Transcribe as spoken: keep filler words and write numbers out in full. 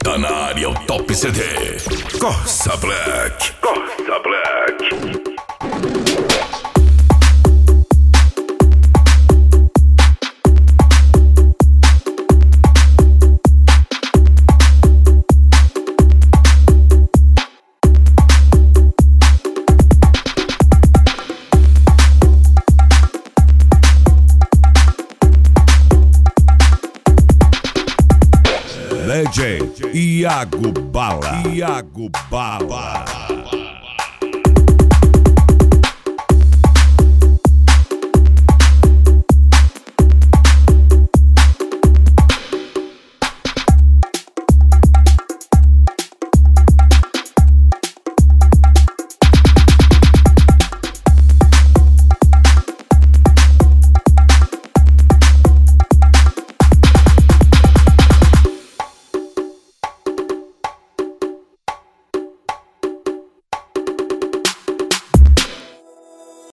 Tá na área o Top C D. Corsa Black. Corsa Black. D J Iago Bala. Iago Bala.